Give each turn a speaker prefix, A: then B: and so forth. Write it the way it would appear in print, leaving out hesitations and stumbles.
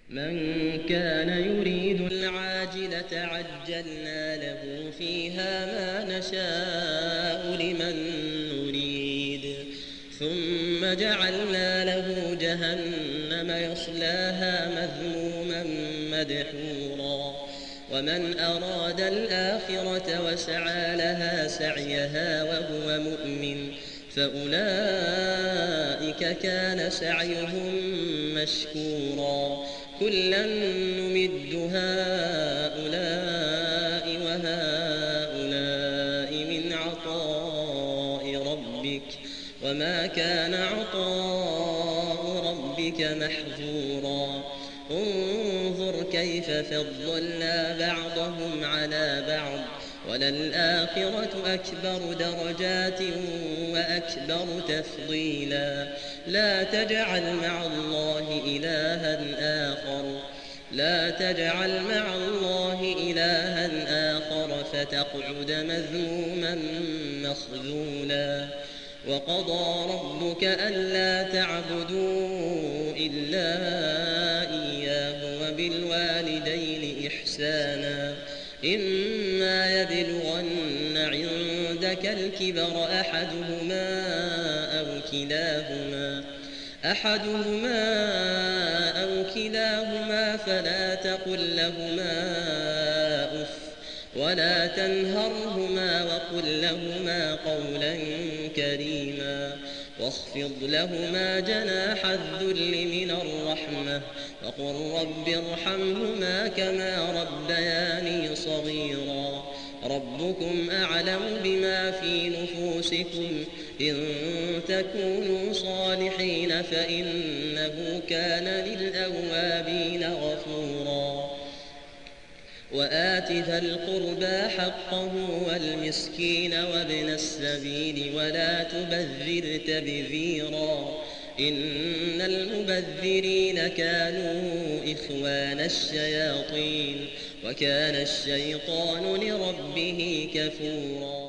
A: من كان يريد العاجلة عجلنا له فيها ما نشاء لمن نريد ثم جعلنا له جهنم يصلاها مذموما مدحورا ومن أراد الآخرة وسعى لها سعيها وهو مؤمن فأولئك كان سعيهم مشكورا كلا نمد هؤلاء وهؤلاء من عطاء ربك وما كان عطاء ربك محظورا انظر كيف فضلنا بعضهم على بعض وللآخرة أكبر درجات وأكبر تفضيلا لا تجعل مع الله إلها آخر فتقعد مذموما مخذولا وقضى ربك ألا تعبدوا إلا إياه وبالوالدين إحسانا إما يبلغن عندك الكبر أحدهما أو كلاهما فلا تقل لهما أف ولا تنهرهما وقل لهما قولا كريما واخفض لهما جناح الذل من الرحمة وقل رب ارحمهما كما ربياني صغيرا ربكم أعلم بما في نفوسكم إن تكونوا صالحين فإنه كان للأوابين غفورا وآت ذا القربى حقه والمسكين وابن السبيل ولا تبذر تبذيرا إن المبذرين كانوا إخوان الشياطين وكان الشيطان لربه كفورا